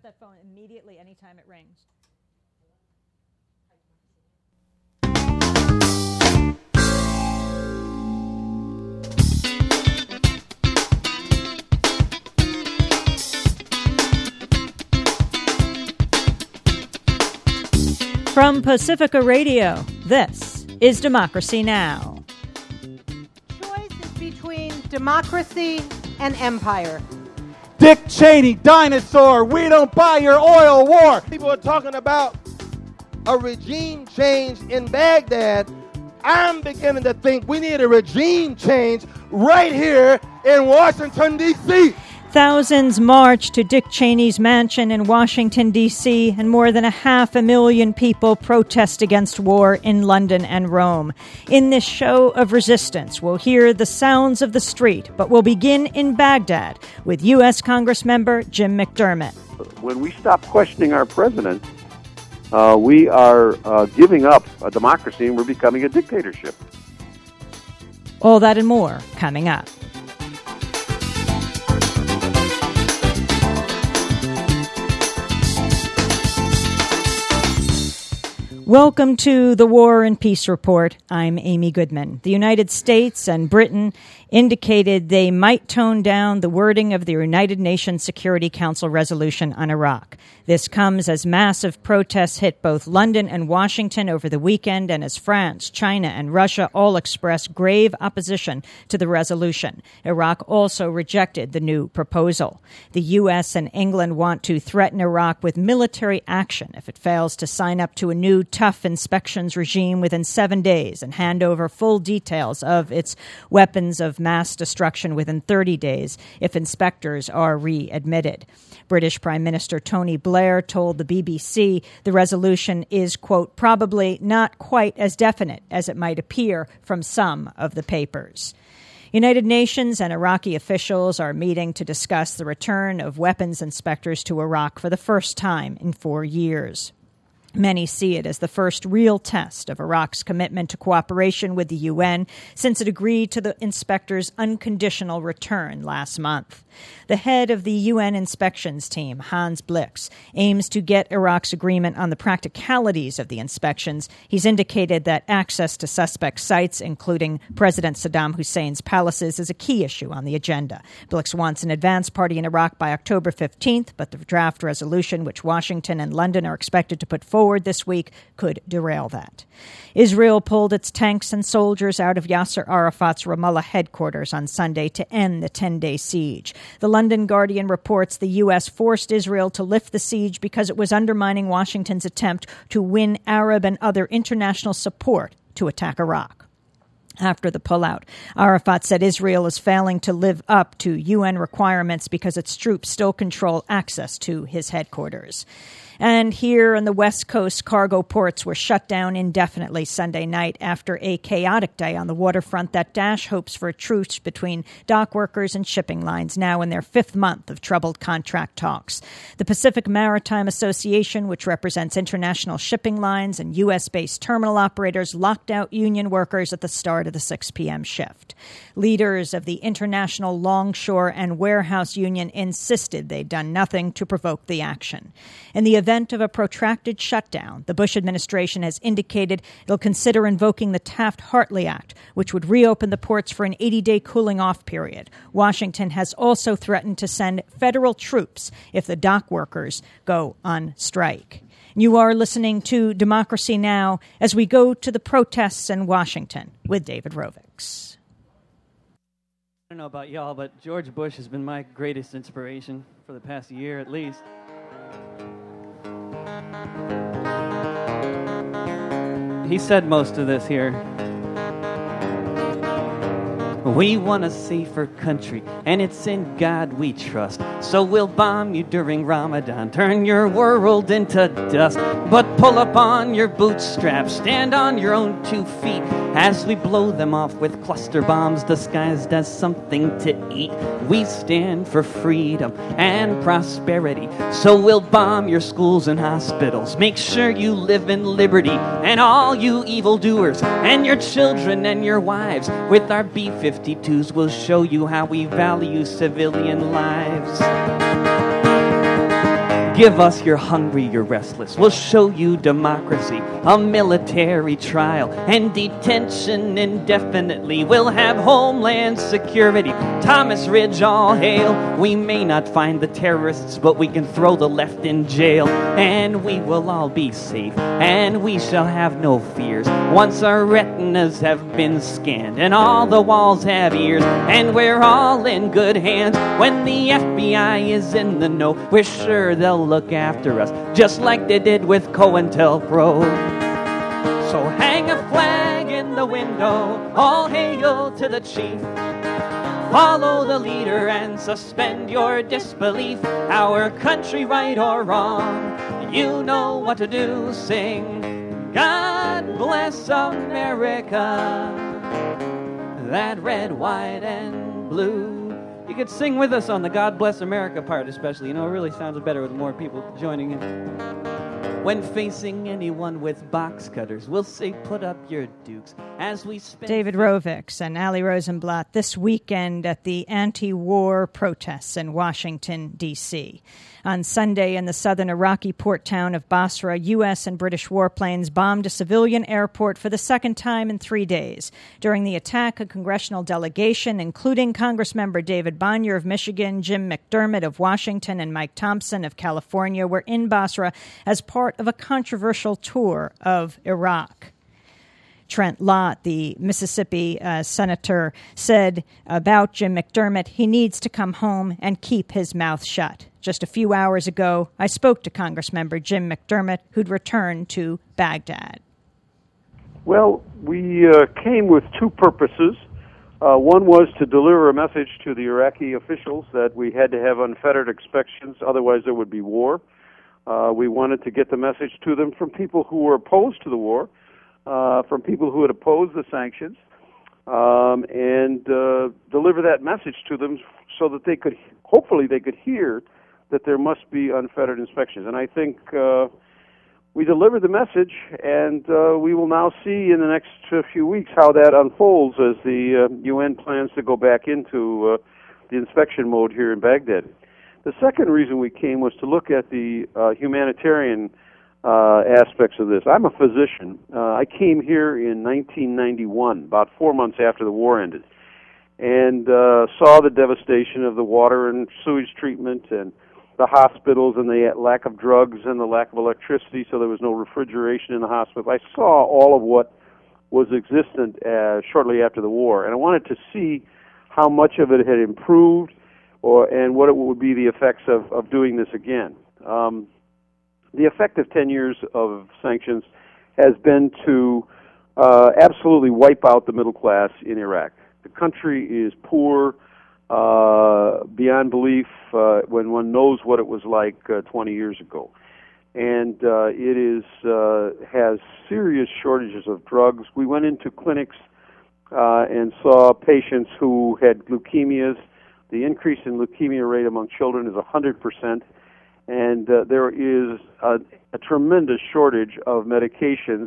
up that phone immediately anytime it rings. From Pacifica Radio, this is Democracy Now! Choice is between democracy and empire. Dick Cheney, dinosaur, we don't buy your oil war. People are talking about a regime change in Baghdad. I'm beginning to think we need a regime change right here in Washington, D.C. Thousands marched to Dick Cheney's mansion in Washington, D.C., and more than 500,000 people protest against war in London and Rome. In this show of resistance, we'll hear the sounds of the street, but we'll begin in Baghdad with U.S. Congressmember Jim McDermott. When we stop questioning our president, we are giving up a democracy and we're becoming a dictatorship. All that and more coming up. Welcome to the War and Peace Report. I'm Amy Goodman. The United States and Britain indicated they might tone down the wording of the United Nations Security Council resolution on Iraq. This comes as massive protests hit both London and Washington over the weekend, and as France, China, and Russia all expressed grave opposition to the resolution. Iraq also rejected the new proposal. The U.S. and England want to threaten Iraq with military action if it fails to sign up to a new tough inspections regime within 7 days and hand over full details of its weapons of mass destruction within 30 days if inspectors are readmitted. British Prime Minister Tony Blair told the BBC the resolution is, quote, probably not quite as definite as it might appear from some of the papers. United Nations and Iraqi officials are meeting to discuss the return of weapons inspectors to Iraq for the first time in 4 years. Many see it as the first real test of Iraq's commitment to cooperation with the UN since it agreed to the inspectors' unconditional return last month. The head of the UN inspections team, Hans Blix, aims to get Iraq's agreement on the practicalities of the inspections. He's indicated that access to suspect sites, including President Saddam Hussein's palaces, is a key issue on the agenda. Blix wants an advance party in Iraq by October 15th, but the draft resolution, which Washington and London are expected to put forward this week, could derail that. Israel pulled its tanks and soldiers out of Yasser Arafat's Ramallah headquarters on Sunday to end the 10-day siege. The London Guardian reports the U.S. forced Israel to lift the siege because it was undermining Washington's attempt to win Arab and other international support to attack Iraq. After the pullout, Arafat said Israel is failing to live up to UN requirements because its troops still control access to his headquarters. And here on the West Coast, cargo ports were shut down indefinitely Sunday night after a chaotic day on the waterfront that dashed hopes for a truce between dock workers and shipping lines, now in their fifth month of troubled contract talks. The Pacific Maritime Association, which represents international shipping lines and U.S.-based terminal operators, locked out union workers at the start of the 6 p.m. shift. Leaders of the International Longshore and Warehouse Union insisted they'd done nothing to provoke the action. In the event of a protracted shutdown, the Bush administration has indicated it'll consider invoking the Taft-Hartley Act, which would reopen the ports for an 80-day cooling-off period. Washington has also threatened to send federal troops if the dock workers go on strike. You are listening to Democracy Now! As we go to the protests in Washington with David Rovix. I don't know about y'all, but George Bush has been my greatest inspiration for the past year at least. He said most of this here. We want a safer country, and it's in God we trust. So we'll bomb you during Ramadan, turn your world into dust. But pull up on your bootstraps, stand on your own 2 feet, as we blow them off with cluster bombs disguised as something to eat. We stand for freedom and prosperity, so we'll bomb your schools and hospitals. Make sure you live in liberty, and all you evildoers, and your children and your wives, with our B-52s will show you how we value civilian lives. Give us you're hungry, you're restless. We'll show you democracy, a military trial, and detention indefinitely. We'll have homeland security. Thomas Ridge, all hail. We may not find the terrorists, but we can throw the left in jail. And we will all be safe, and we shall have no fears. Once our retinas have been scanned, and all the walls have ears, and we're all in good hands. When the FBI is in the know, we're sure they'll look after us, just like they did with COINTELPRO. So hang a flag in the window, all hail to the chief. Follow the leader and suspend your disbelief. Our country, right or wrong, you know what to do. Sing, God bless America, that red, white, and blue. You could sing with us on the God Bless America part especially. You know, it really sounds better with more people joining in. When facing anyone with box cutters, we'll say put up your dukes as we spin. David Rovics and Ali Rosenblatt this weekend at the anti-war protests in Washington, D.C. On Sunday in the southern Iraqi port town of Basra, U.S. and British warplanes bombed a civilian airport for the second time in 3 days. During the attack, a congressional delegation, including Congressmember David Bonyer of Michigan, Jim McDermott of Washington, and Mike Thompson of California, were in Basra as part of a controversial tour of Iraq. Trent Lott, the Mississippi senator, said about Jim McDermott, he needs to come home and keep his mouth shut. Just a few hours ago, I spoke to Congressmember Jim McDermott, who'd returned to Baghdad. Well, we came with two purposes. One was to deliver a message to the Iraqi officials that we had to have unfettered inspections, otherwise there would be war. We wanted to get the message to them from people who were opposed to the war, from people who had opposed the sanctions, and deliver that message to them so that they could, hopefully they could hear that there must be unfettered inspections. And I think we delivered the message, and we will now see in the next few weeks how that unfolds as the UN plans to go back into the inspection mode here in Baghdad. The second reason we came was to look at the humanitarian aspects of this. I'm a physician. I came here in 1991, about 4 months after the war ended, and saw the devastation of the water and sewage treatment and the hospitals and the lack of drugs and the lack of electricity, so there was no refrigeration in the hospital. I saw all of what was existent shortly after the war, and I wanted to see how much of it had improved and what it would be the effects of doing this again. The effect of 10 years of sanctions has been to absolutely wipe out the middle class in Iraq. The country is poor beyond belief when one knows what it was like 20 years ago. And it has serious shortages of drugs. We went into clinics and saw patients who had leukemias. The increase in leukemia rate among children is 100%, and there is a tremendous shortage of medications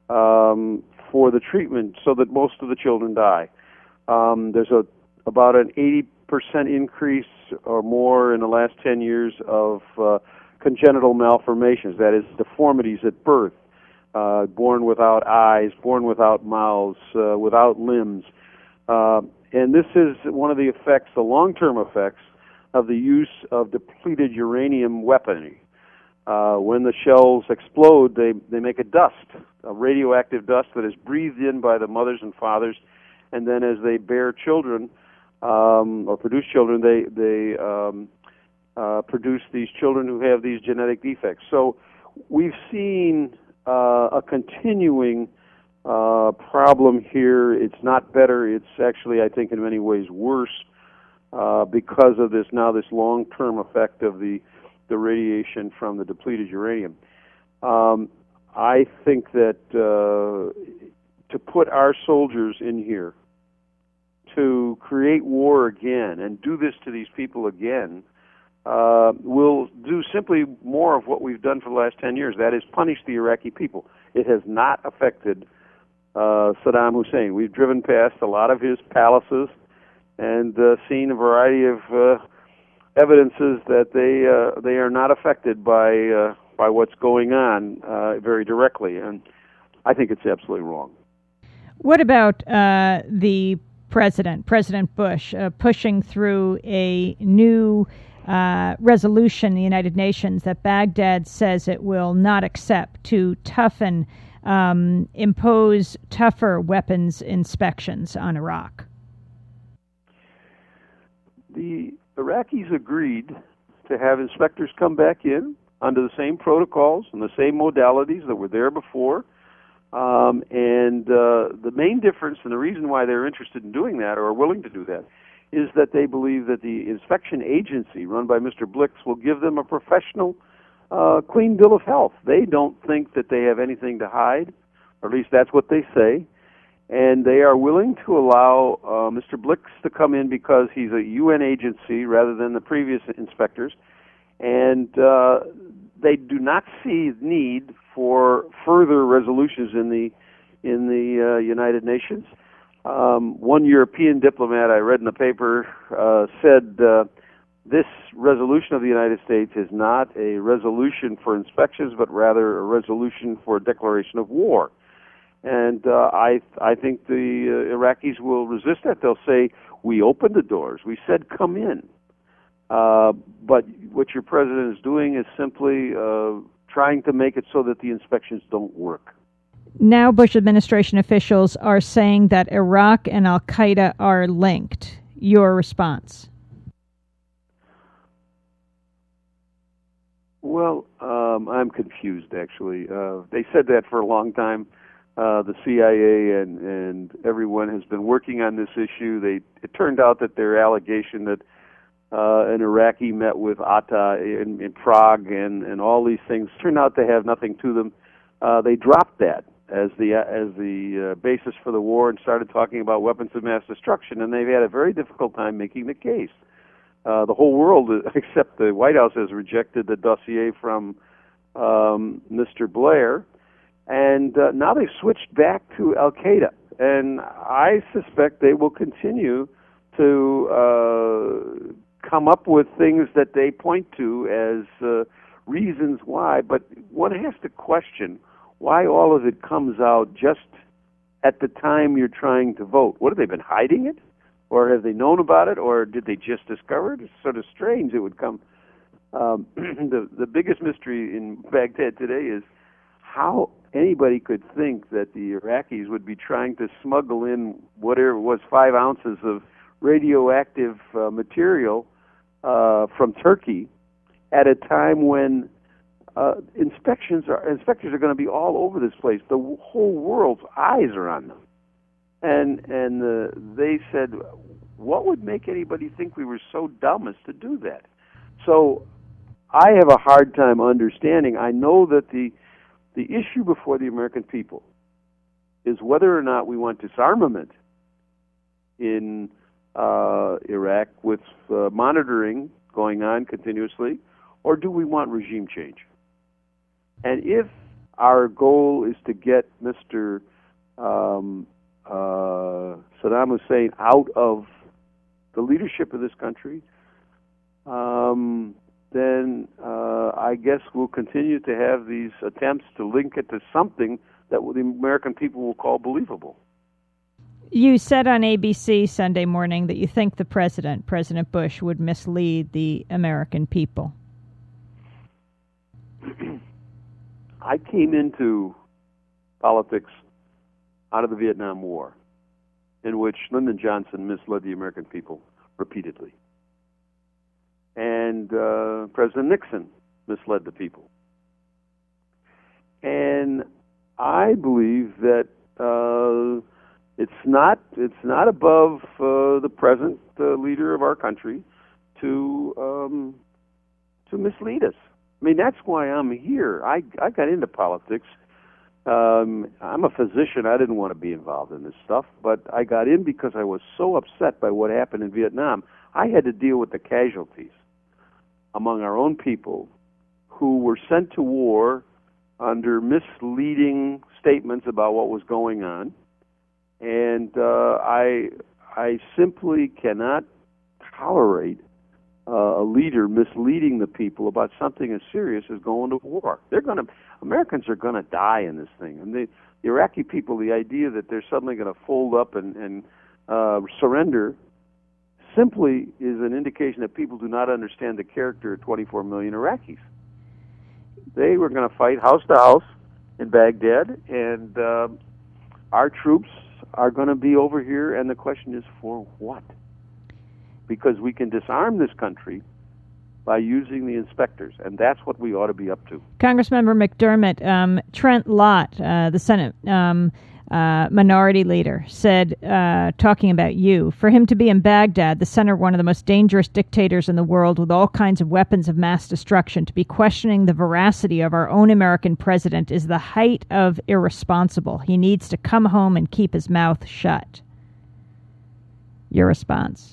for the treatment so that most of the children die. There's about an 80% increase or more in the last 10 years of congenital malformations, that is, deformities at birth, born without eyes, born without mouths, without limbs. And this is one of the effects, the long-term effects, of the use of depleted uranium weaponry. When the shells explode, they make a dust, a radioactive dust that is breathed in by the mothers and fathers, and then as they bear children, or produce children, they produce these children who have these genetic defects. So we've seen a continuing problem here. It's not better. It's actually, I think, in many ways worse because of this long-term effect of the radiation from the depleted uranium. I think that to put our soldiers in here to create war again and do this to these people again will do simply more of what we've done for the last 10 years. That is, punish the Iraqi people. It has not affected Saddam Hussein. We've driven past a lot of his palaces and seen a variety of evidences that they are not affected by what's going on very directly, and I think it's absolutely wrong. What about the President Bush, pushing through a new resolution in the United Nations that Baghdad says it will not accept to impose tougher weapons inspections on Iraq? The Iraqis agreed to have inspectors come back in under the same protocols and the same modalities that were there before. The main difference, and the reason why they're interested in doing that or are willing to do that, is that they believe that the inspection agency run by Mr. Blix will give them a professional, clean bill of health. They don't think that they have anything to hide, or at least that's what they say. And they are willing to allow Mr. Blix to come in because he's a UN agency rather than the previous inspectors. And they do not see need for further resolutions in the United Nations. One European diplomat I read in the paper said this resolution of the United States is not a resolution for inspections, but rather a resolution for a declaration of war. And I think the Iraqis will resist that. They'll say, we opened the doors. We said, come in. But what your president is doing is simply trying to make it so that the inspections don't work. Now Bush administration officials are saying that Iraq and al-Qaeda are linked. Your response? Well, I'm confused, actually. They said that for a long time. The CIA and everyone has been working on this issue. It turned out that their allegation that an Iraqi met with Atta in Prague and all these things turned out to have nothing to them. They dropped that as the basis for the war and started talking about weapons of mass destruction, and they've had a very difficult time making the case. The whole world, except the White House, has rejected the dossier from Mr. Blair, and now they've switched back to al-Qaeda, and I suspect they will continue to come up with things that they point to as reasons why, but one has to question why all of it comes out just at the time you're trying to vote. What, have they been hiding it? Or have they known about it? Or did they just discover it? It's sort of strange it would come. The biggest mystery in Baghdad today is how anybody could think that the Iraqis would be trying to smuggle in whatever it was 5 ounces of radioactive material from Turkey at a time when inspectors are going to be all over this place. The whole world's eyes are on them. And they said, what would make anybody think we were so dumb as to do that? So I have a hard time understanding. I know that the issue before the American people is whether or not we want disarmament in Iraq with monitoring going on continuously, or do we want regime change? And if our goal is to get Mr. Saddam Hussein out of the leadership of this country, then I guess we'll continue to have these attempts to link it to something that the American people will call believable. You said on ABC Sunday morning that you think the President Bush, would mislead the American people. I came into politics out of the Vietnam War, in which Lyndon Johnson misled the American people repeatedly. And President Nixon misled the people. And I believe that it's not above the present leader of our country to mislead us. I mean, that's why I'm here. I got into politics. I'm a physician. I didn't want to be involved in this stuff, but I got in because I was so upset by what happened in Vietnam. I had to deal with the casualties among our own people who were sent to war under misleading statements about what was going on. And I simply cannot tolerate a leader misleading the people about something as serious as going to war. Americans are going to die in this thing. And the Iraqi people, the idea that they're suddenly going to fold up and surrender simply is an indication that people do not understand the character of 24 million Iraqis. They were going to fight house to house in Baghdad, and our troops are going to be over here, and the question is, for what? Because we can disarm this country by using the inspectors, and that's what we ought to be up to. Congressmember McDermott, Trent Lott, the Senate minority leader, said, talking about you, for him to be in Baghdad, the center of one of the most dangerous dictators in the world with all kinds of weapons of mass destruction, to be questioning the veracity of our own American president is the height of irresponsible. He needs to come home and keep his mouth shut. Your response?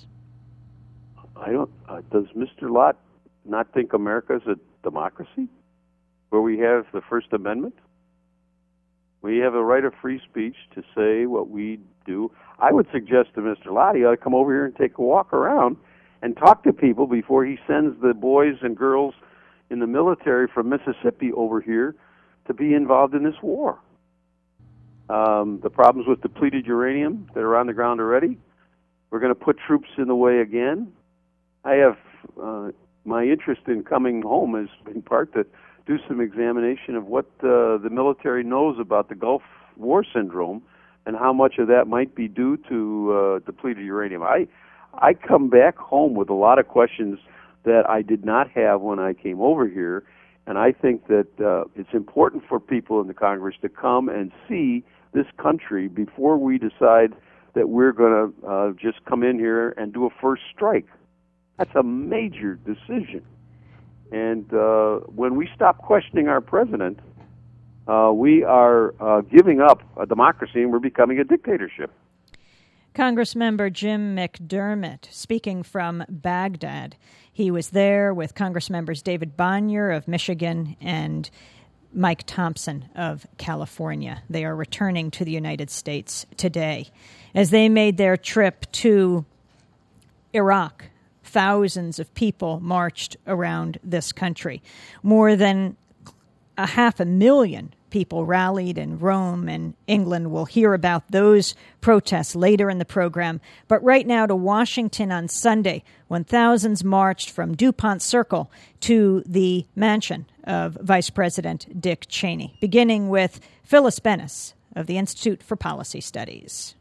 Does Mr. Lott not think America is a democracy where we have the First Amendment? We have a right of free speech to say what we do. I would suggest to Mr. Lott he ought to come over here and take a walk around and talk to people before he sends the boys and girls in the military from Mississippi over here to be involved in this war. The problems with depleted uranium that are on the ground already. We're going to put troops in the way again. I have my interest in coming home has been part to do some examination of what the military knows about the Gulf War syndrome and how much of that might be due to depleted uranium. I come back home with a lot of questions that I did not have when I came over here, and I think that it's important for people in the Congress to come and see this country before we decide that we're going to just come in here and do a first strike. That's a major decision. And when we stop questioning our president, we are giving up a democracy and we're becoming a dictatorship. Congressmember Jim McDermott, speaking from Baghdad. He was there with Congressmembers David Bonyer of Michigan and Mike Thompson of California. They are returning to the United States today. As they made their trip to Iraq, thousands of people marched around this country. More than 500,000 people rallied in Rome and England. We'll hear about those protests later in the program. But right now to Washington on Sunday, when thousands marched from DuPont Circle to the mansion of Vice President Dick Cheney, beginning with Phyllis Bennis of the Institute for Policy Studies.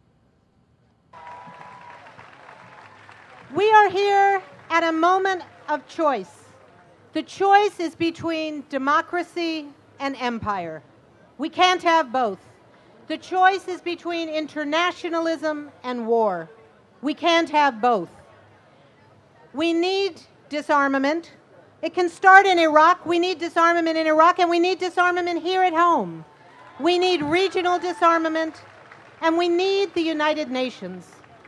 We are here at a moment of choice. The choice is between democracy and empire. We can't have both. The choice is between internationalism and war. We can't have both. We need disarmament. It can start in Iraq. We need disarmament in Iraq, and we need disarmament here at home. We need regional disarmament, and we need the United Nations.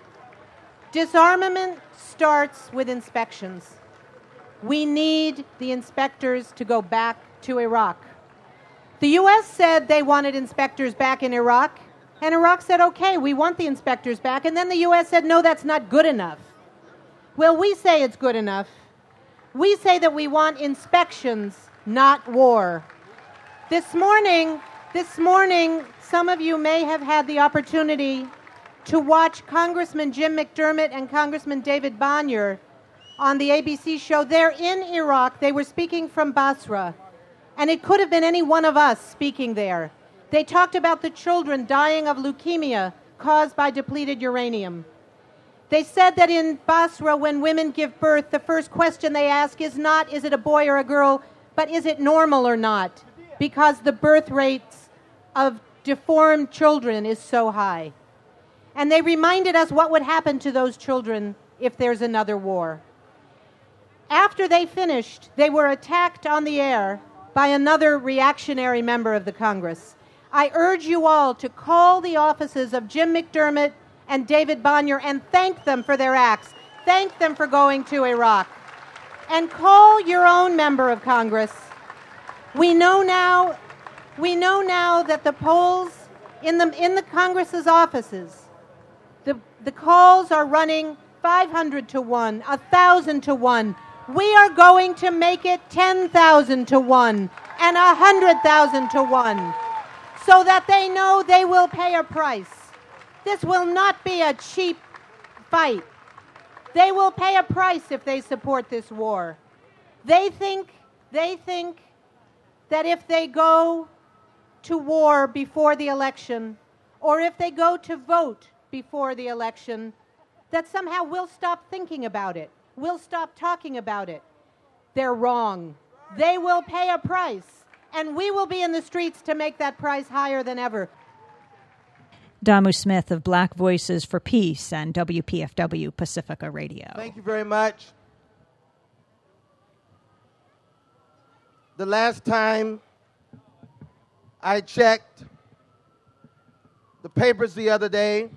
Disarmament starts with inspections. We need the inspectors to go back to Iraq. The U.S. said they wanted inspectors back in Iraq, and Iraq said, okay, we want the inspectors back. And then the U.S. said, no, that's not good enough. Well, we say it's good enough. We say that we want inspections, not war. This morning, some of you may have had the opportunity to watch Congressman Jim McDermott and Congressman David Bonyer on the ABC show. They're in Iraq. They were speaking from Basra. And it could have been any one of us speaking there. They talked about the children dying of leukemia caused by depleted uranium. They said that in Basra, when women give birth, the first question they ask is not, is it a boy or a girl, but is it normal or not? Because the birth rates of deformed children is so high. And they reminded us what would happen to those children if there's another war. After they finished, they were attacked on the air by another reactionary member of the Congress. I urge you all to call the offices of Jim McDermott and David Bonyer and thank them for their acts. Thank them for going to Iraq. And call your own member of Congress. We know now that the polls in the Congress's offices, the calls are running 500 to 1, 1,000 to 1. We are going to make it 10,000 to 1 and 100,000 to 1 so that they know they will pay a price. This will not be a cheap fight. They will pay a price if they support this war. They think that if they go to war before the election, or if they go to vote before the election, that somehow we'll stop thinking about it. We'll stop talking about it. They're wrong. They will pay a price, and we will be in the streets to make that price higher than ever. Damu Smith of Black Voices for Peace and WPFW Pacifica Radio. Thank you very much. The last time I checked the papers the other day,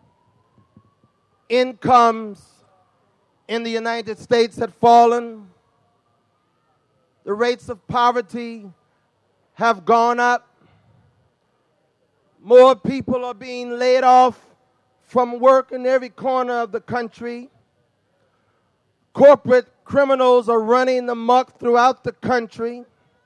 incomes in the United States had fallen. The rates of poverty have gone up. More people are being laid off from work in every corner of the country. Corporate criminals are running amok throughout the country.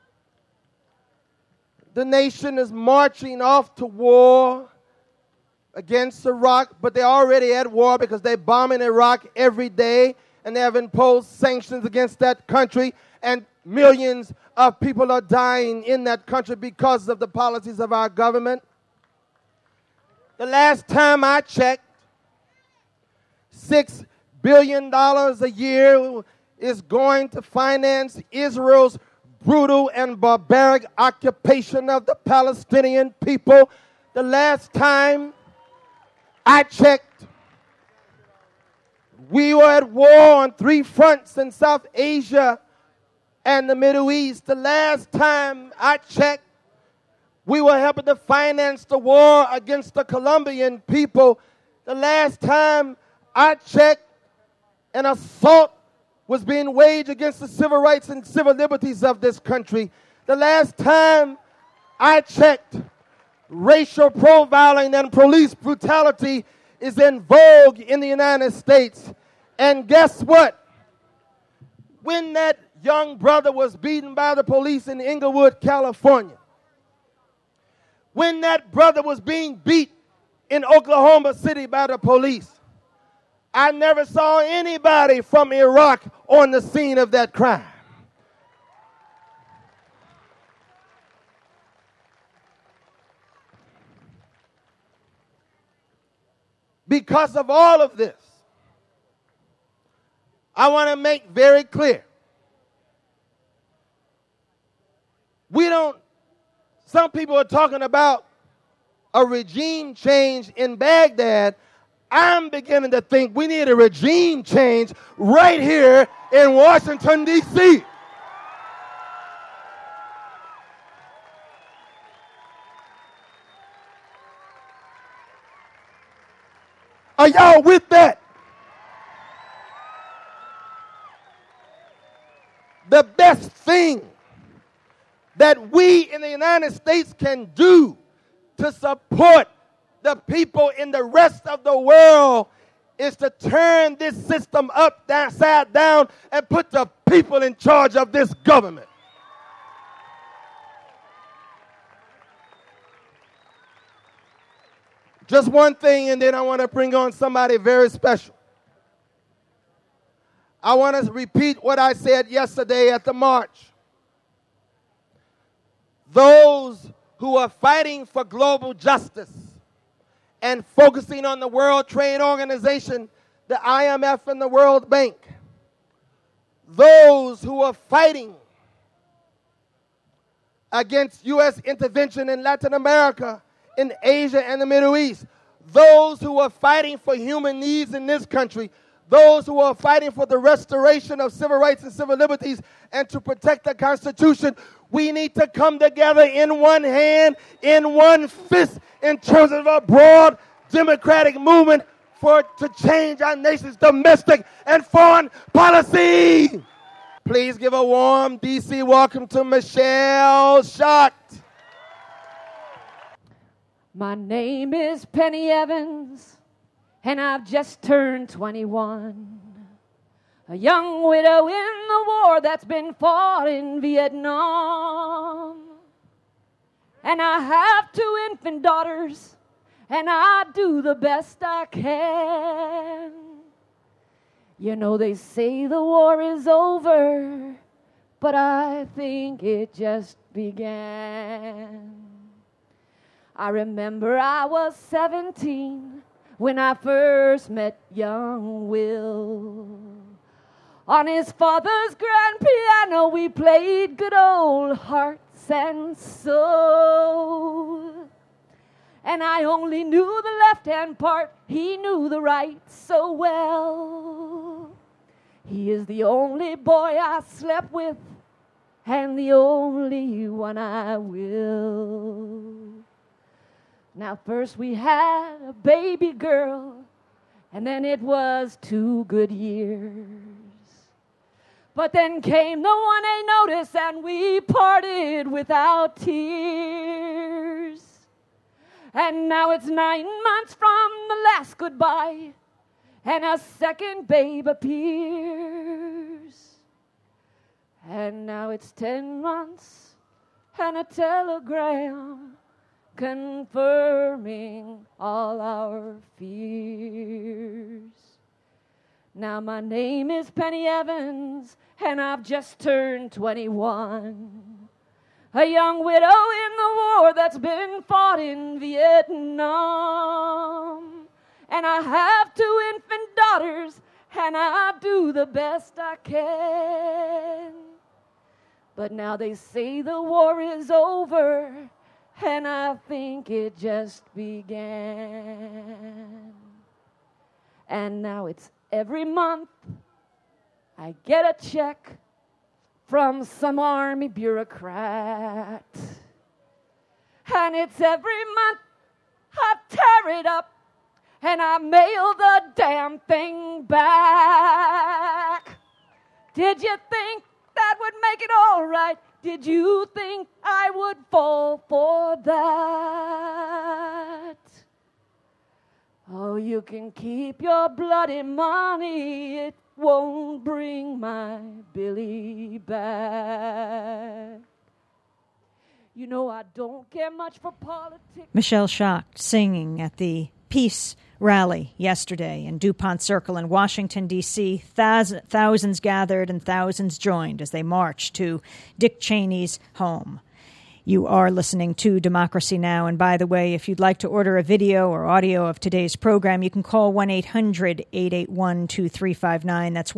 The nation is marching off to war against Iraq, but they're already at war because they're bombing Iraq every day, and they have imposed sanctions against that country, and millions of people are dying in that country because of the policies of our government. The last time I checked, $6 billion a year is going to finance Israel's brutal and barbaric occupation of the Palestinian people. The last time I checked, we were at war on 3 fronts in South Asia and the Middle East. The last time I checked, we were helping to finance the war against the Colombian people. The last time I checked, an assault was being waged against the civil rights and civil liberties of this country. The last time I checked, racial profiling and police brutality is in vogue in the United States. And guess what? When that young brother was beaten by the police in Inglewood, California, when that brother was being beat in Oklahoma City by the police, I never saw anybody from Iraq on the scene of that crime. Because of all of this, I want to make very clear, some people are talking about a regime change in Baghdad. I'm beginning to think we need a regime change right here in Washington, D.C. Are y'all with that? The best thing that we in the United States can do to support the people in the rest of the world is to turn this system upside down and put the people in charge of this government. Just one thing, and then I want to bring on somebody very special. I want to repeat what I said yesterday at the march. Those who are fighting for global justice and focusing on the World Trade Organization, the IMF, and the World Bank, those who are fighting against U.S. intervention in Latin America, in Asia, and the Middle East, those who are fighting for human needs in this country, those who are fighting for the restoration of civil rights and civil liberties and to protect the Constitution, we need to come together in one hand, in one fist, in terms of a broad democratic movement to change our nation's domestic and foreign policy. Please give a warm D.C. welcome to Michelle Schacht. My name is Penny Evans, and I've just turned 21. a young widow in the war that's been fought in Vietnam. And I have 2 infant daughters, and I do the best I can. You know, they say the war is over, but I think it just began. I remember I was 17 when I first met young Will. On his father's grand piano we played good old Hearts and Soul. And I only knew the left-hand part, he knew the right so well. He is the only boy I slept with, and the only one I will. Now first we had a baby girl, and then it was 2 good years. But then came the 1A notice, and we parted without tears. And now it's 9 months from the last goodbye, and a second babe appears. And now it's 10 months and a telegram confirming all our fears. Now my name is Penny Evans, and I've just turned 21. A young widow in the war that's been fought in Vietnam. And I have 2 infant daughters, and I do the best I can. But now they say the war is over, and I think it just began. And now it's every month I get a check from some army bureaucrat. And it's every month I tear it up and I mail the damn thing back. Did you think that would make it all right? Did you think I would fall for that? Oh, you can keep your bloody money, it won't bring my Billy back. You know, I don't care much for politics. Michelle Schacht singing at the Peace Rally yesterday in DuPont Circle in Washington, D.C. Thousands gathered and thousands joined as they marched to Dick Cheney's home. You are listening to Democracy Now! And by the way, if you'd like to order a video or audio of today's program, you can call 1-800-881-2359. That's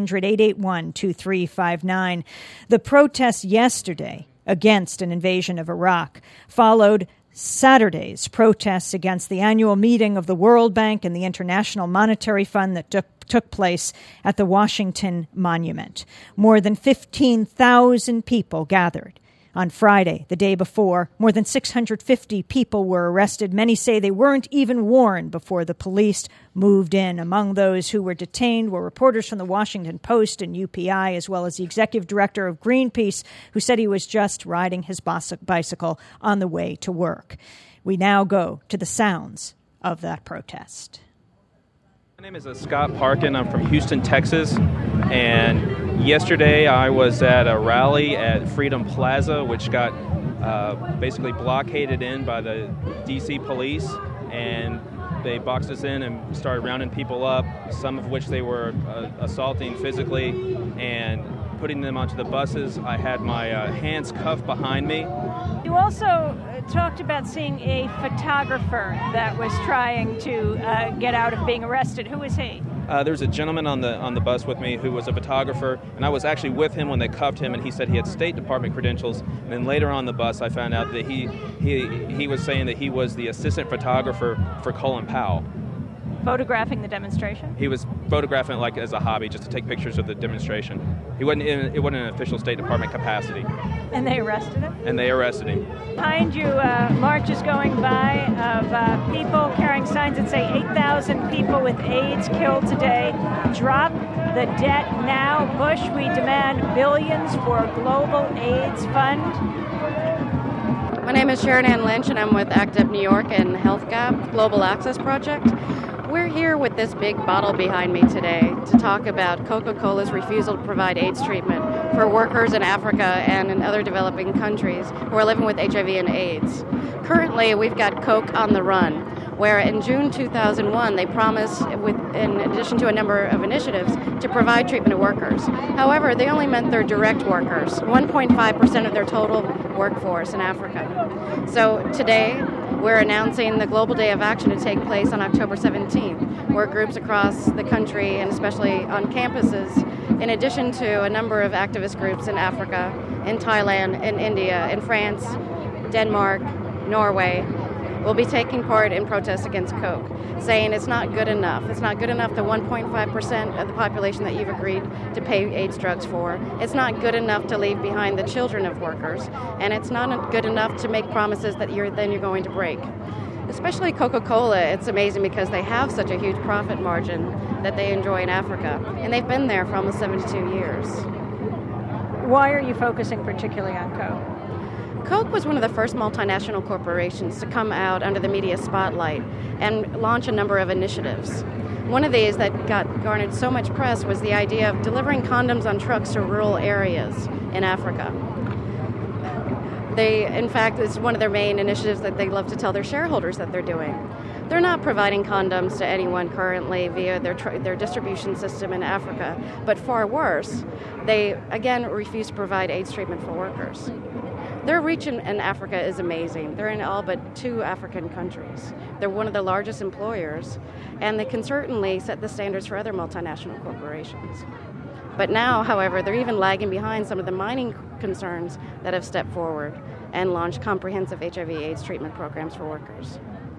1-800-881-2359. The protests yesterday against an invasion of Iraq followed Saturday's protests against the annual meeting of the World Bank and the International Monetary Fund that took place at the Washington Monument. More than 15,000 people gathered. On Friday, the day before, more than 650 people were arrested. Many say they weren't even warned before the police moved in. Among those who were detained were reporters from the Washington Post and UPI, as well as the executive director of Greenpeace, who said he was just riding his bicycle on the way to work. We now go to the sounds of that protest. My name is Scott Parkin. I'm from Houston, Texas, and yesterday I was at a rally at Freedom Plaza, which got basically blockaded in by the D.C. police, and they boxed us in and started rounding people up, some of which they were assaulting physically and putting them onto the buses. I had my hands cuffed behind me. You also talked about seeing a photographer that was trying to get out of being arrested. Who was he? There was a gentleman on the bus with me who was a photographer, and I was actually with him when they cuffed him, and he said he had State Department credentials. And then later on the bus, I found out that he was saying that he was the assistant photographer for Colin Powell. Photographing the demonstration? He was photographing it like as a hobby, just to take pictures of the demonstration. It wasn't in an official State Department capacity. And they arrested him? And they arrested him. Behind you, marches going by of people carrying signs that say 8,000 people with AIDS killed today. Drop the debt now. Bush, we demand billions for a global AIDS fund. My name is Sharon Ann Lynch, and I'm with ACT UP New York and Health Gap Global Access Project. We're here with this big bottle behind me today to talk about Coca-Cola's refusal to provide AIDS treatment for workers in Africa and in other developing countries who are living with HIV and AIDS. Currently, we've got Coke on the run, where in June 2001 they promised, in addition to a number of initiatives, to provide treatment to workers. However, they only meant their direct workers, 1.5% of their total workforce in Africa. So today, we're announcing the Global Day of Action to take place on October 17th, where groups across the country, and especially on campuses, in addition to a number of activist groups in Africa, in Thailand, in India, in France, Denmark, Norway, will be taking part in protests against Coke, saying it's not good enough. It's not good enough, the 1.5% of the population that you've agreed to pay AIDS drugs for. It's not good enough to leave behind the children of workers, and it's not good enough to make promises that you're going to break. Especially Coca-Cola, it's amazing because they have such a huge profit margin that they enjoy in Africa, and they've been there for almost 72 years. Why are you focusing particularly on Coke? Coke was one of the first multinational corporations to come out under the media spotlight and launch a number of initiatives. One of these that garnered so much press was the idea of delivering condoms on trucks to rural areas in Africa. In fact, it's one of their main initiatives that they love to tell their shareholders that they're doing. They're not providing condoms to anyone currently via their distribution system in Africa, but far worse, they again refuse to provide AIDS treatment for workers. Their reach in Africa is amazing. They're in all but 2 African countries. They're one of the largest employers, and they can certainly set the standards for other multinational corporations. But now, however, they're even lagging behind some of the mining concerns that have stepped forward and launched comprehensive HIV/AIDS treatment programs for workers.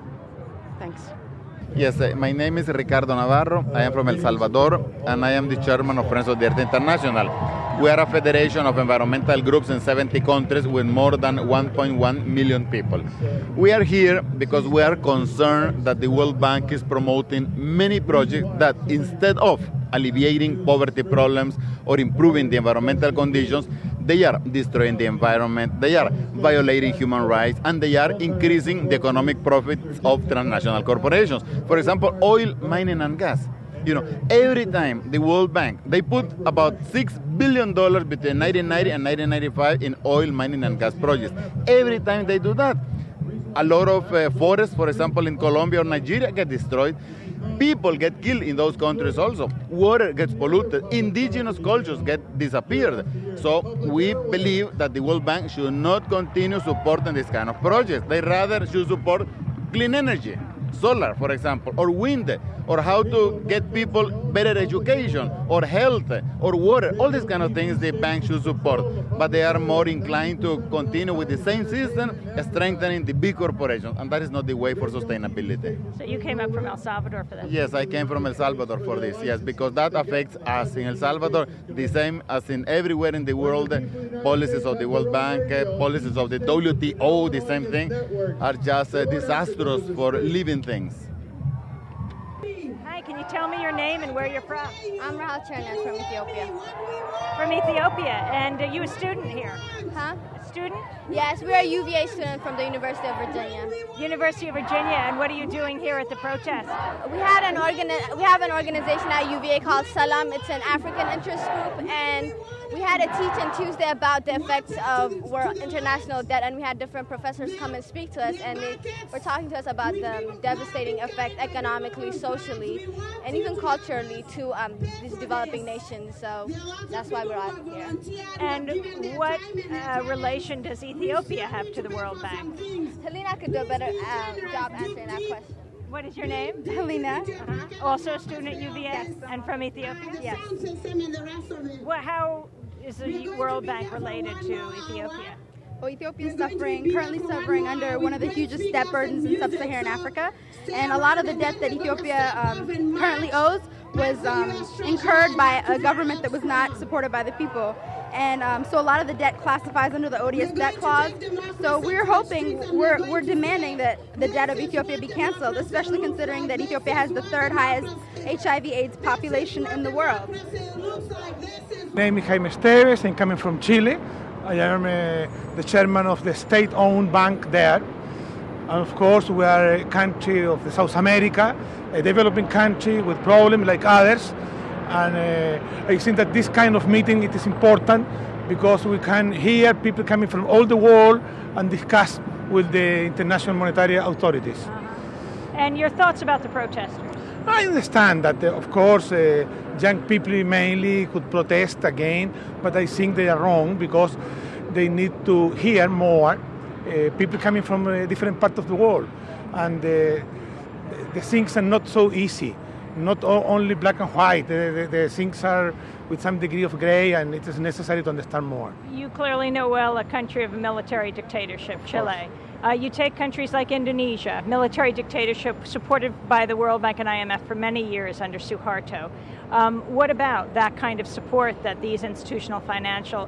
Thanks. Yes, my name is Ricardo Navarro. I am from El Salvador, and I am the chairman of Friends of the Earth International. We are a federation of environmental groups in 70 countries with more than 1.1 million people. We are here because we are concerned that the World Bank is promoting many projects that, instead of alleviating poverty problems or improving the environmental conditions, they are destroying the environment, they are violating human rights, and they are increasing the economic profits of transnational corporations. For example, oil, mining, and gas. Every time the World Bank, they put about $6 billion between 1990 and 1995 in oil, mining, and gas projects. Every time they do that, a lot of forests, for example, in Colombia or Nigeria, get destroyed. People get killed in those countries also. Water gets polluted. Indigenous cultures get disappeared. So we believe that the World Bank should not continue supporting this kind of projects. They rather should support clean energy, solar, for example, or wind, or how to get people better education, or health, or water. All these kind of things the bank should support. But they are more inclined to continue with the same system, strengthening the big corporations, and that is not the way for sustainability. So you came up from El Salvador for this? Yes, I came from El Salvador for this, yes, because that affects us in El Salvador the same as in everywhere in the world. Policies of the World Bank, policies of the WTO, the same thing, are just disastrous for living things. Hi, can you tell me your name and where you're from? I'm Rahel Chernas from Ethiopia. From Ethiopia, and are you a student here? Huh? A student? Yes, we're a UVA student from the University of Virginia. University of Virginia, and what are you doing here at the protest? We have an organization at UVA called Salam. It's an African interest group, and we had a teach-in Tuesday about the effects of world international debt, and we had different professors come and speak to us, and they were talking to us about the devastating effect economically, socially, and even culturally to these developing nations. So that's why we're out here. And what relation does Ethiopia have to the World Bank? Helena could do a better job answering that question. What is your name? Helena. Also a student at UVA? Yes. And from Ethiopia? Yes. How is the World Bank related to Ethiopia? Well, Ethiopia is currently suffering under one of the hugest debt burdens in sub-Saharan Africa, and a lot of the debt that Ethiopia currently owes was incurred by a government that was not supported by the people. And so a lot of the debt classifies under the odious debt clause. So we're demanding that the debt of Ethiopia be canceled, especially considering that Ethiopia has the 3rd highest HIV/AIDS population in the world. My name is Jaime Esteves. I'm coming from Chile. I am the chairman of the state-owned bank there. And of course, we are a country of the South America, a developing country with problems like others. And I think that this kind of meeting it is important because we can hear people coming from all the world and discuss with the international monetary authorities. And your thoughts about the protesters? I understand that, of course, young people mainly could protest again, but I think they are wrong because they need to hear more people coming from different parts of the world. And the things are not so easy, not only black and white. The things are with some degree of gray, and it is necessary to understand more. You clearly know well a country of a military dictatorship, Chile. You take countries like Indonesia, military dictatorship supported by the World Bank and IMF for many years under Suharto. What about that kind of support that these international financial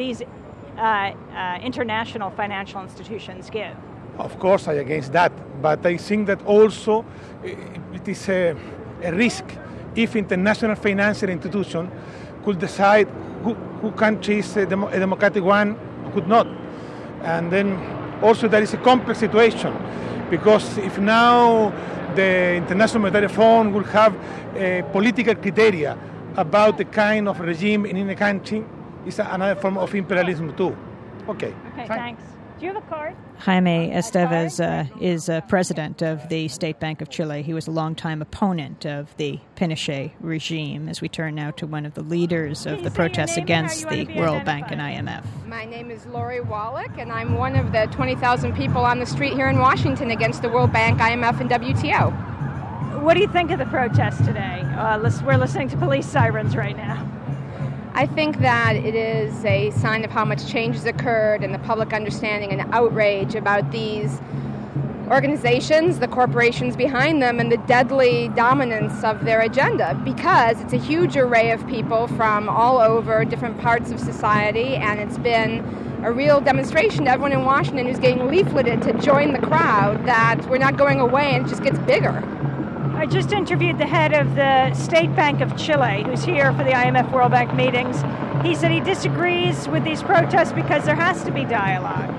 institutions give? Of course, I'm against that, but I think that also it is a risk if international financial institution could decide who country is a democratic one, who could not. And then also there is a complex situation because if now the International Monetary Fund will have political criteria about the kind of regime in a country, it's another form of imperialism too. Okay, thanks. Do you have a card? Jaime Estevez is president of the State Bank of Chile. He was a longtime opponent of the Pinochet regime, as we turn now to one of the leaders of the protests against the World Bank and IMF. My name is Lori Wallach, and I'm one of the 20,000 people on the street here in Washington against the World Bank, IMF, and WTO. What do you think of the protests today? We're listening to police sirens right now. I think that it is a sign of how much change has occurred and the public understanding and outrage about these organizations, the corporations behind them, and the deadly dominance of their agenda, because it's a huge array of people from all over different parts of society, and it's been a real demonstration to everyone in Washington who's getting leafleted to join the crowd that we're not going away and it just gets bigger. I just interviewed the head of the State Bank of Chile, who's here for the IMF World Bank meetings. He said he disagrees with these protests because there has to be dialogue.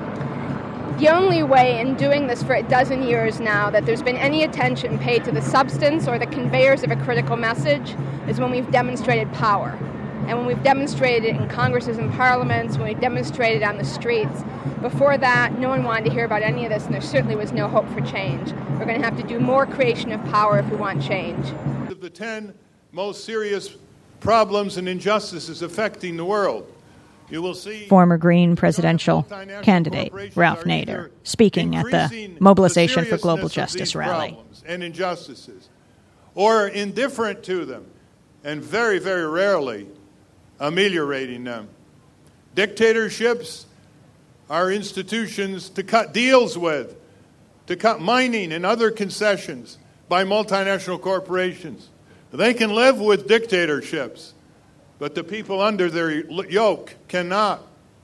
The only way in doing this for a dozen years now that there's been any attention paid to the substance or the conveyors of a critical message is when we've demonstrated power. And when we've demonstrated it in Congresses and parliaments, when we've demonstrated on the streets. Before that, no one wanted to hear about any of this, and there certainly was no hope for change. We're going to have to do more creation of power if we want change. Of the 10 most serious problems and injustices affecting the world, you will see former Green presidential candidate Ralph Nader speaking at the Mobilization for Global Justice rally. And injustices, or indifferent to them, and very, very rarely ameliorating them. Dictatorships are institutions to cut deals with, to cut mining and other concessions by multinational corporations. They can live with dictatorships, but the people under their yoke cannot.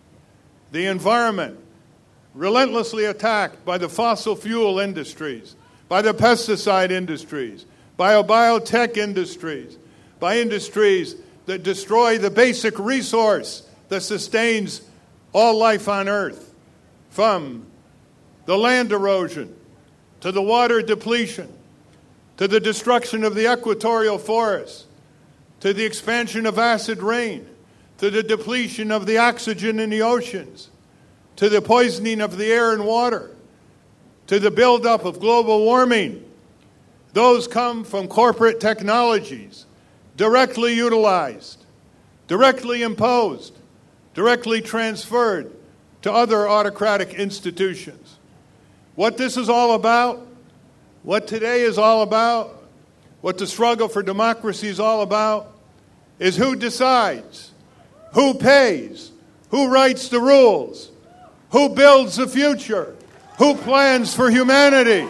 The environment, relentlessly attacked by the fossil fuel industries, by the pesticide industries, by biotech industries, by industries that destroy the basic resource that sustains all life on Earth, from the land erosion to the water depletion, to the destruction of the equatorial forests, to the expansion of acid rain, to the depletion of the oxygen in the oceans, to the poisoning of the air and water, to the buildup of global warming. Those come from corporate technologies, directly utilized, directly imposed, directly transferred to other autocratic institutions. What this is all about, what today is all about, what the struggle for democracy is all about, is who decides, who pays, who writes the rules, who builds the future, who plans for humanity.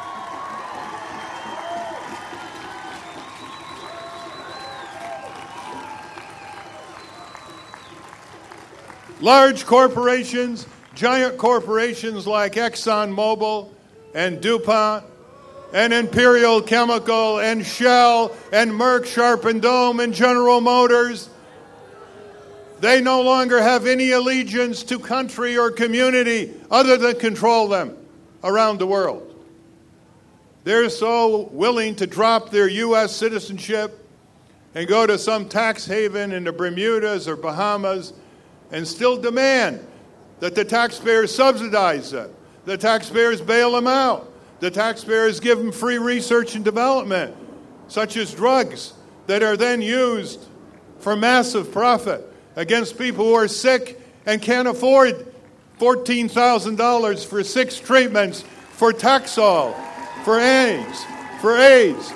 Large corporations, giant corporations like ExxonMobil and DuPont and Imperial Chemical and Shell and Merck Sharp and Dome and General Motors, they no longer have any allegiance to country or community other than control them, around the world. They're so willing to drop their U.S. citizenship and go to some tax haven in the Bermudas or Bahamas and still demand that the taxpayers subsidize them, the taxpayers bail them out, the taxpayers give them free research and development, such as drugs that are then used for massive profit against people who are sick and can't afford $14,000 for 6 treatments for Taxol, for AIDS.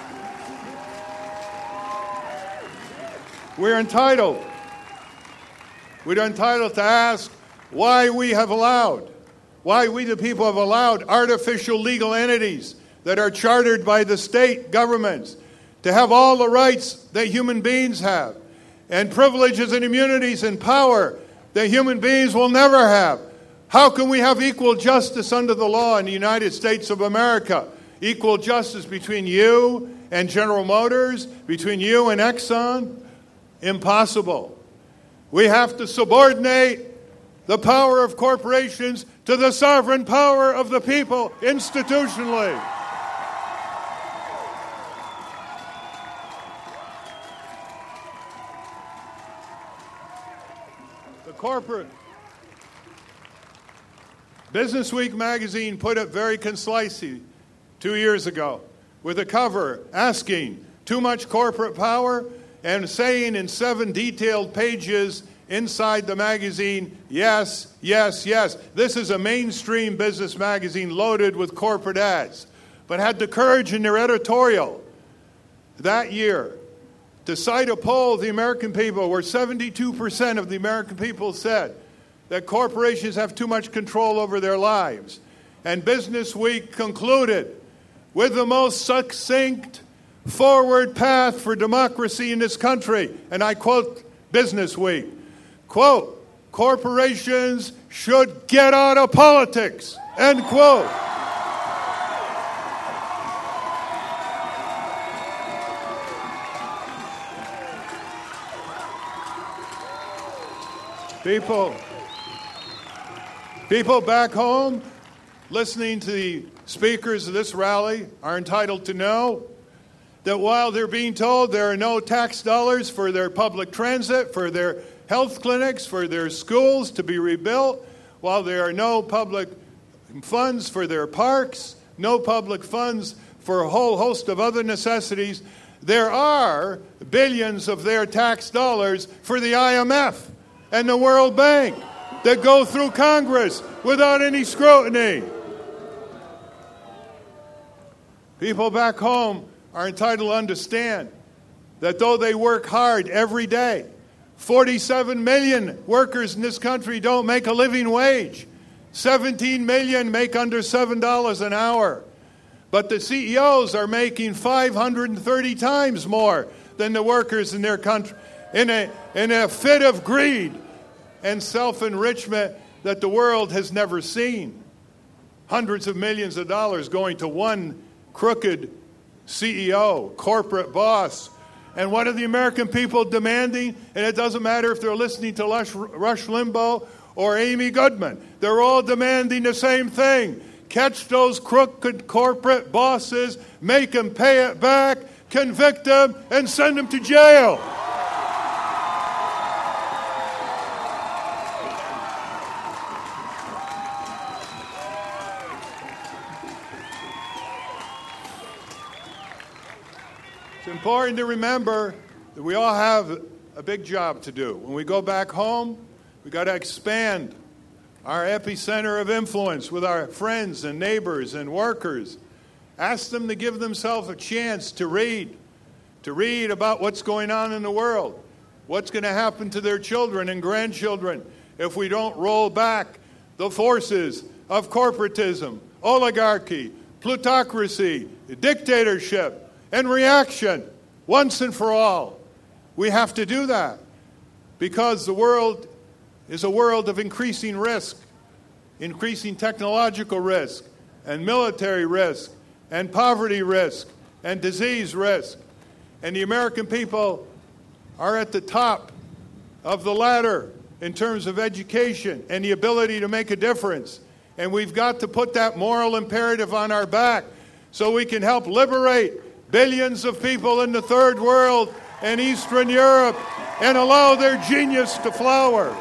We're entitled to ask why we, the people, have allowed artificial legal entities that are chartered by the state governments to have all the rights that human beings have, and privileges and immunities and power that human beings will never have. How can we have equal justice under the law in the United States of America? Equal justice between you and General Motors, between you and Exxon? Impossible. We have to subordinate the power of corporations to the sovereign power of the people institutionally. The corporate Business Week magazine put it very concisely 2 years ago with a cover asking, too much corporate power, and saying in 7 detailed pages inside the magazine, yes, yes, yes. This is a mainstream business magazine loaded with corporate ads, but had the courage in their editorial that year to cite a poll of the American people where 72% of the American people said that corporations have too much control over their lives. And Business Week concluded with the most succinct forward path for democracy in this country. And I quote Business Week, quote, corporations should get out of politics, end quote. People back home listening to the speakers of this rally are entitled to know that while they're being told there are no tax dollars for their public transit, for their health clinics, for their schools to be rebuilt, while there are no public funds for their parks, no public funds for a whole host of other necessities, there are billions of their tax dollars for the IMF and the World Bank that go through Congress without any scrutiny. People back home are entitled to understand that though they work hard every day, 47 million workers in this country don't make a living wage. 17 million make under $7 an hour. But the CEOs are making 530 times more than the workers in their country in a fit of greed and self-enrichment that the world has never seen. Hundreds of millions of dollars going to one crooked CEO, corporate boss. And what are the American people demanding? And it doesn't matter if they're listening to Rush Limbaugh or Amy Goodman. They're all demanding the same thing. Catch those crooked corporate bosses, make them pay it back, convict them, and send them to jail. It's important to remember that we all have a big job to do. When we go back home, we got to expand our epicenter of influence with our friends and neighbors and workers. Ask them to give themselves a chance to read about what's going on in the world, what's going to happen to their children and grandchildren if we don't roll back the forces of corporatism, oligarchy, plutocracy, dictatorship, and reaction once and for all. We have to do that because the world is a world of increasing risk, increasing technological risk, and military risk, and poverty risk, and disease risk. And the American people are at the top of the ladder in terms of education and the ability to make a difference. And we've got to put that moral imperative on our back so we can help liberate billions of people in the third world and Eastern Europe and allow their genius to flower.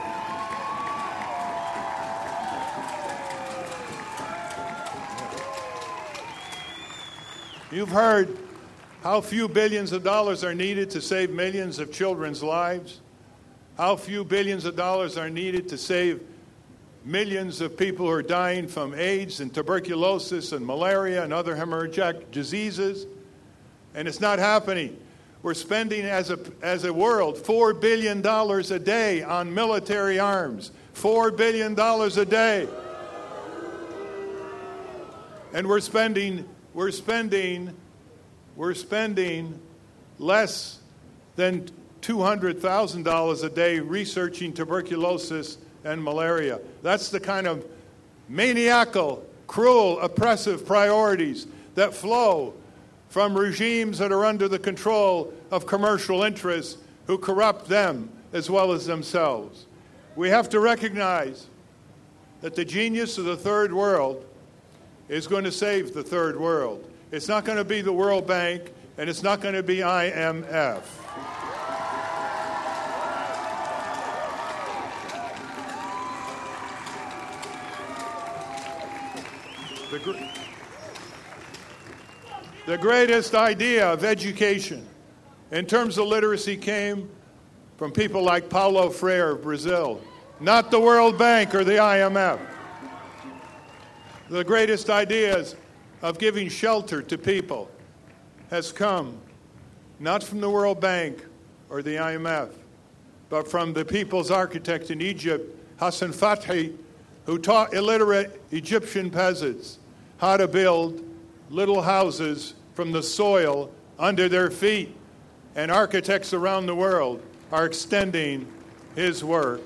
You've heard how few billions of dollars are needed to save millions of children's lives, how few billions of dollars are needed to save millions of people who are dying from AIDS and tuberculosis and malaria and other hemorrhagic diseases, and it's not happening. We're spending as a world $4 billion a day on military arms, $4 billion a day. And we're spending less than $200,000 a day researching tuberculosis and malaria. That's the kind of maniacal, cruel, oppressive priorities that flow from regimes that are under the control of commercial interests who corrupt them as well as themselves. We have to recognize that the genius of the third world is going to save the third world. It's not going to be the World Bank, and it's not going to be IMF. The greatest idea of education in terms of literacy came from people like Paulo Freire of Brazil, not the World Bank or the IMF. The greatest ideas of giving shelter to people has come not from the World Bank or the IMF, but from the people's architect in Egypt, Hassan Fathi, who taught illiterate Egyptian peasants how to build little houses from the soil under their feet. And architects around the world are extending his work.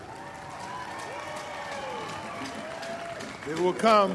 It will come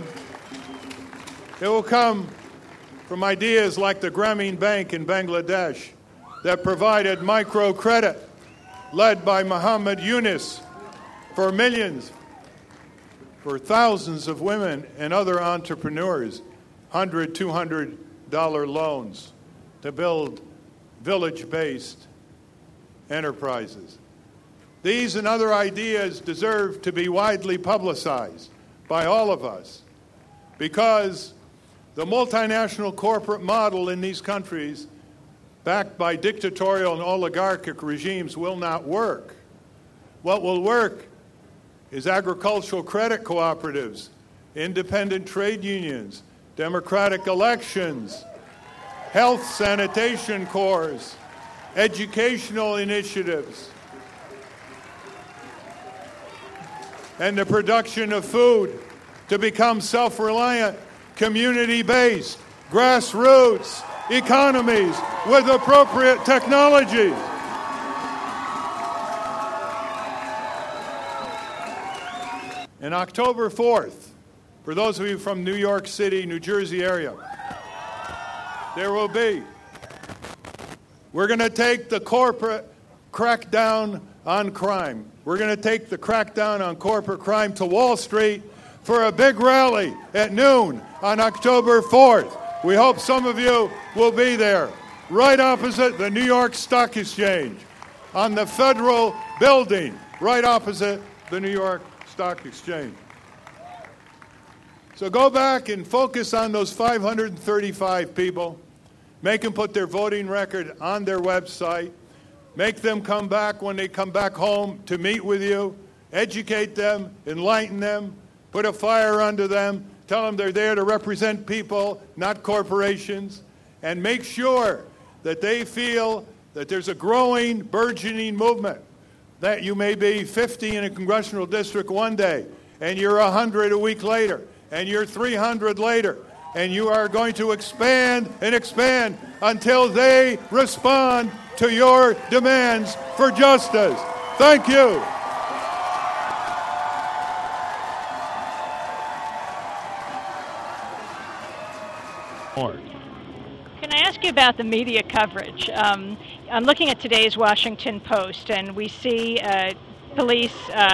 from ideas like the Grameen Bank in Bangladesh that provided microcredit led by Muhammad Yunus for millions, for thousands of women and other entrepreneurs, $100, $200 loans to build village-based enterprises. These and other ideas deserve to be widely publicized by all of us, because the multinational corporate model in these countries, backed by dictatorial and oligarchic regimes, will not work. What will work is agricultural credit cooperatives, independent trade unions, democratic elections, health sanitation corps, educational initiatives, and the production of food to become self-reliant, community-based, grassroots economies with appropriate technology. And October 4th, for those of you from New York City, New Jersey area, we're going to take the corporate crackdown on crime. We're going to take the crackdown on corporate crime to Wall Street for a big rally at noon on October 4th. We hope some of you will be there, right opposite the New York Stock Exchange, on the Federal Building, right opposite the New York Stock Exchange. So go back and focus on those 535 people. Make them put their voting record on their website. Make them come back when they come back home to meet with you. Educate them, enlighten them, put a fire under them, tell them they're there to represent people, not corporations, and make sure that they feel that there's a growing, burgeoning movement, that you may be 50 in a congressional district one day, and you're 100 a week later, and you're 300 later, and you are going to expand and expand until they respond to your demands for justice. Thank you. Can I ask you about the media coverage? I'm looking at today's Washington Post, and we see police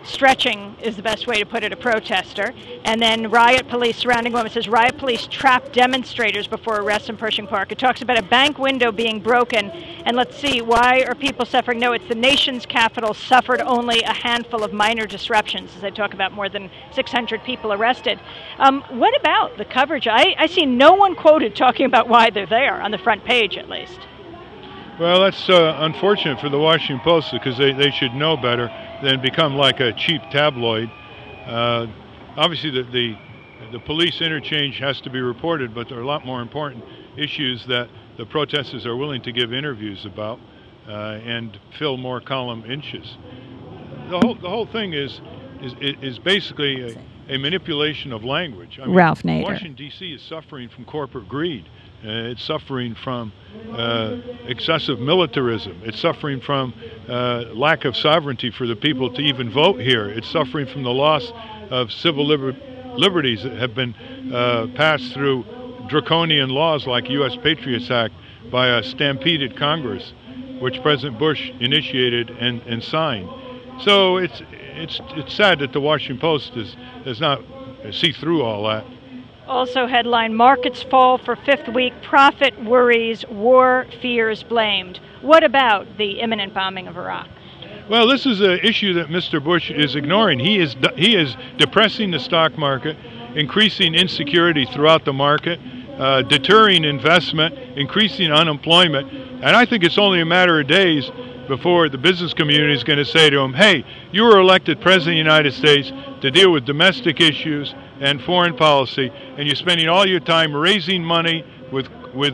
stretching is the best way to put it, a protester. And then riot police surrounding women. It says riot police trapped demonstrators before arrests in Pershing Park. It talks about a bank window being broken. And let's see, why are people suffering? No, it's the nation's capital suffered only a handful of minor disruptions, as they talk about more than 600 people arrested. What about the coverage? I see no one quoted talking about why they're there, on the front page at least. Well, that's unfortunate for the Washington Post, because they should know better than become like a cheap tabloid. Obviously, the police interchange has to be reported, but there are a lot more important issues that the protesters are willing to give interviews about and fill more column inches. The whole thing is basically a manipulation of language. I mean, Ralph Nader. Washington, D.C. is suffering from corporate greed. It's suffering from excessive militarism. It's suffering from lack of sovereignty for the people to even vote here. It's suffering from the loss of civil liberties that have been passed through draconian laws like U.S. Patriots Act by a stampeded Congress, which President Bush initiated and signed. So it's sad that the Washington Post does not see through all that. Also headline, markets fall for fifth week, profit worries, war fears blamed. What about the imminent bombing of Iraq? Well, this is an issue that Mr. Bush is ignoring. He is depressing the stock market, increasing insecurity throughout the market, deterring investment, increasing unemployment. And I think it's only a matter of days before the business community is going to say to him, hey, you were elected President of the United States to deal with domestic issues and foreign policy, and you're spending all your time raising money with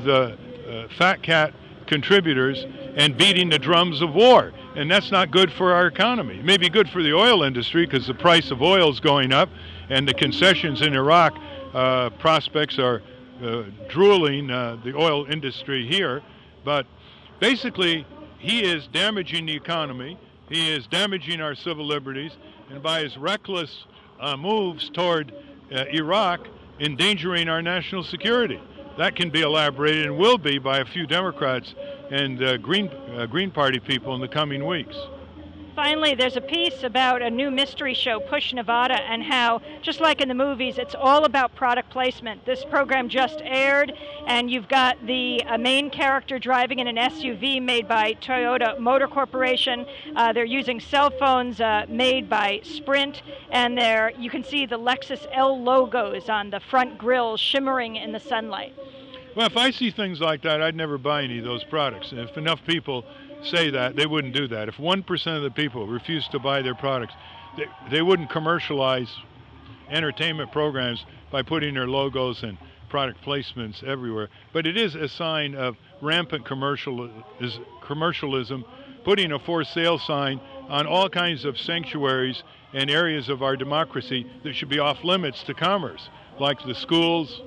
fat cat contributors and beating the drums of war. And that's not good for our economy. It may be good for the oil industry because the price of oil is going up, and the concessions in Iraq prospects are drooling the oil industry here. But basically, he is damaging the economy. He is damaging our civil liberties, and by his reckless moves toward Iraq, endangering our national security. That can be elaborated and will be by a few Democrats and Green Party people in the coming weeks. Finally, there's a piece about a new mystery show, Push Nevada, and how, just like in the movies, it's all about product placement. This program just aired, and you've got the main character driving in an SUV made by Toyota Motor Corporation. They're using cell phones made by Sprint, and you can see the Lexus L logos on the front grille shimmering in the sunlight. Well, if I see things like that, I'd never buy any of those products. And if enough people say that, they wouldn't do that. If 1% of the people refused to buy their products, they wouldn't commercialize entertainment programs by putting their logos and product placements everywhere. But it is a sign of rampant commercialism, putting a for sale sign on all kinds of sanctuaries and areas of our democracy that should be off limits to commerce, like the schools,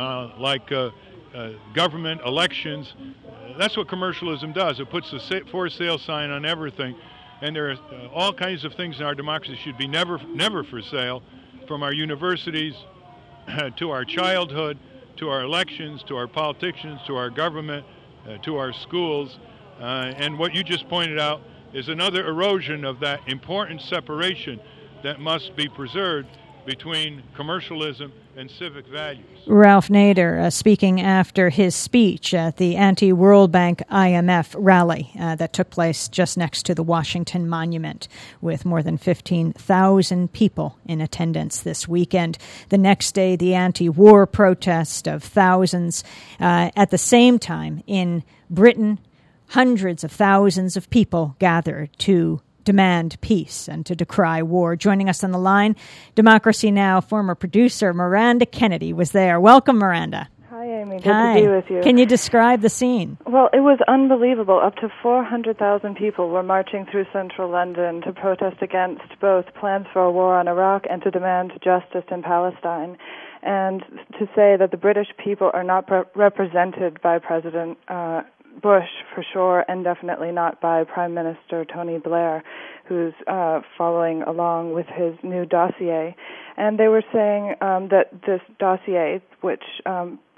government, elections. That's what commercialism does. It puts a for sale sign on everything, and there are all kinds of things in our democracy should be never for sale, from our universities to our childhood, to our elections, to our politicians, to our government, to our schools. And what you just pointed out is another erosion of that important separation that must be preserved between commercialism and civic values. Ralph Nader speaking after his speech at the anti-World Bank IMF rally that took place just next to the Washington Monument, with more than 15,000 people in attendance this weekend. The next day, the anti-war protest of thousands. At the same time, in Britain, hundreds of thousands of people gathered to demand peace and to decry war. Joining us on the line, Democracy Now! Former producer Miranda Kennedy was there. Welcome, Miranda. Hi, Amy. Good to be with you. Can you describe the scene? Well, it was unbelievable. Up to 400,000 people were marching through central London to protest against both plans for a war on Iraq and to demand justice in Palestine. And to say that the British people are not represented by President Bush, for sure, and definitely not by Prime Minister Tony Blair, who's following along with his new dossier. And they were saying that this dossier, which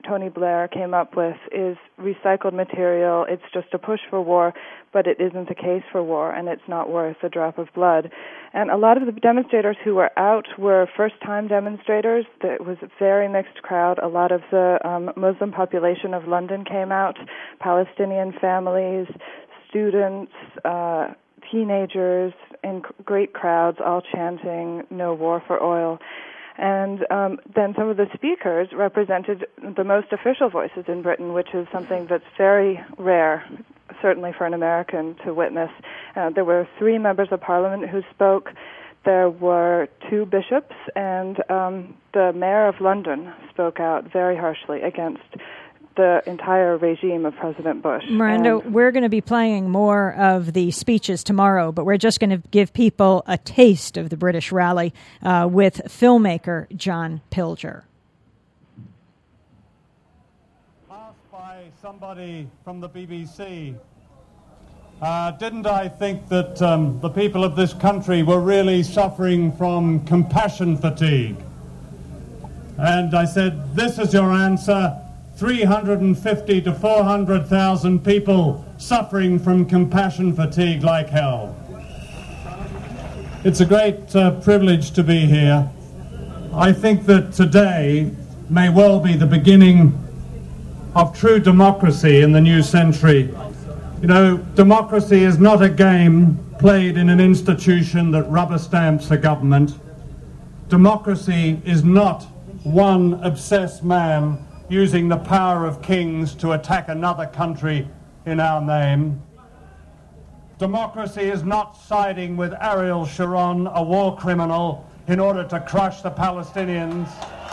Tony Blair came up with is recycled material. It's just a push for war, but it isn't a case for war, and it's not worth a drop of blood. And a lot of the demonstrators who were out were first-time demonstrators. It was a very mixed crowd. A lot of the Muslim population of London came out, Palestinian families, students, teenagers, in great crowds, all chanting, "No war for oil." And then some of the speakers represented the most official voices in Britain, which is something that's very rare, certainly for an American to witness. There were 3 members of Parliament who spoke. There were 2 bishops, and the mayor of London spoke out very harshly against the entire regime of President Bush. Miranda, we're going to be playing more of the speeches tomorrow, but we're just going to give people a taste of the British rally with filmmaker John Pilger. Asked by somebody from the BBC, didn't I think that the people of this country were really suffering from compassion fatigue? And I said, this is your answer. 350 to 400,000 people suffering from compassion fatigue like hell. It's a great privilege to be here. I think that today may well be the beginning of true democracy in the new century. You know, democracy is not a game played in an institution that rubber stamps a government. Democracy is not one obsessed man using the power of kings to attack another country in our name. Democracy is not siding with Ariel Sharon, a war criminal, in order to crush the Palestinians.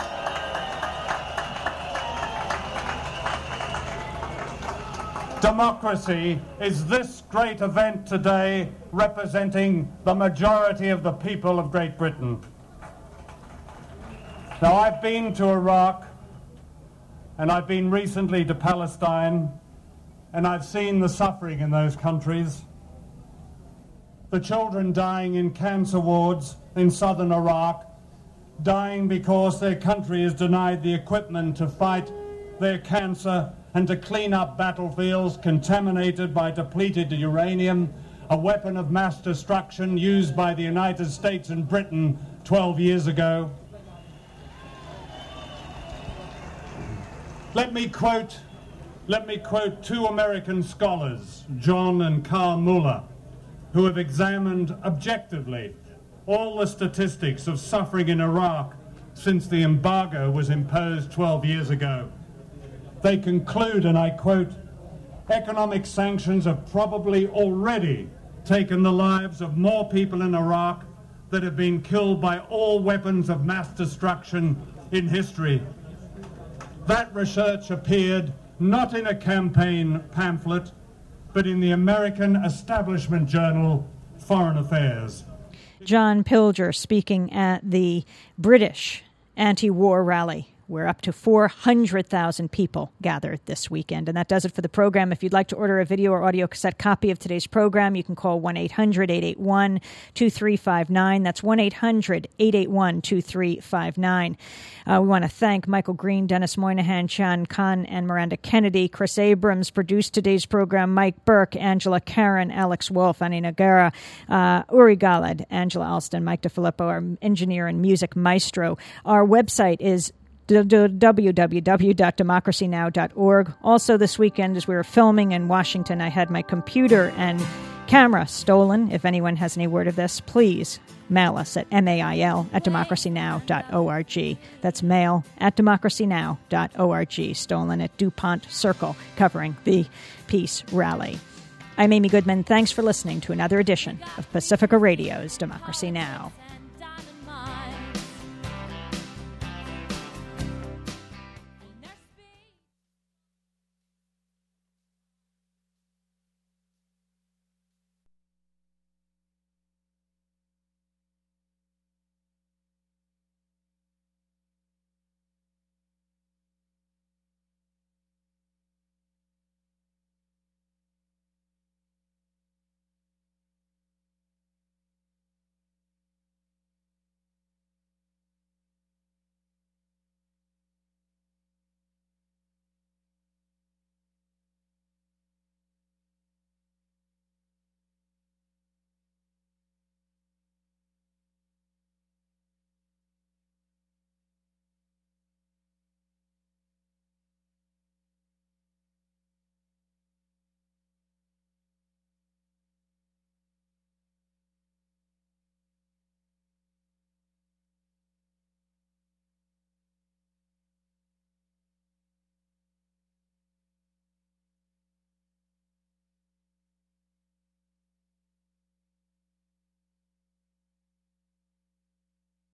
Democracy is this great event today representing the majority of the people of Great Britain. Now, I've been to Iraq, and I've been recently to Palestine, and I've seen the suffering in those countries. The children dying in cancer wards in southern Iraq, dying because their country is denied the equipment to fight their cancer and to clean up battlefields contaminated by depleted uranium, a weapon of mass destruction used by the United States and Britain 12 years ago. Let me quote 2 American scholars, John and Carl Muller, who have examined objectively all the statistics of suffering in Iraq since the embargo was imposed 12 years ago. They conclude, and I quote, "Economic sanctions have probably already taken the lives of more people in Iraq that have been killed by all weapons of mass destruction in history." That research appeared not in a campaign pamphlet, but in the American establishment journal, Foreign Affairs. John Pilger speaking at the British anti-war rally, where up to 400,000 people gathered this weekend. And that does it for the program. If you'd like to order a video or audio cassette copy of today's program, you can call 1-800-881-2359. That's 1-800-881-2359. We want to thank Michael Green, Dennis Moynihan, Chan Khan, and Miranda Kennedy. Chris Abrams produced today's program. Mike Burke, Angela Karen, Alex Wolf, Annie Nagara, Uri Galad, Angela Alston, Mike DeFilippo, our engineer and music maestro. Our website is www.democracynow.org. Also this weekend, as we were filming in Washington, I had my computer and camera stolen. If anyone has any word of this, please mail us at mail@democracynow.org. That's mail@democracynow.org. Stolen at DuPont Circle, covering the Peace Rally. I'm Amy Goodman. Thanks for listening to another edition of Pacifica Radio's Democracy Now!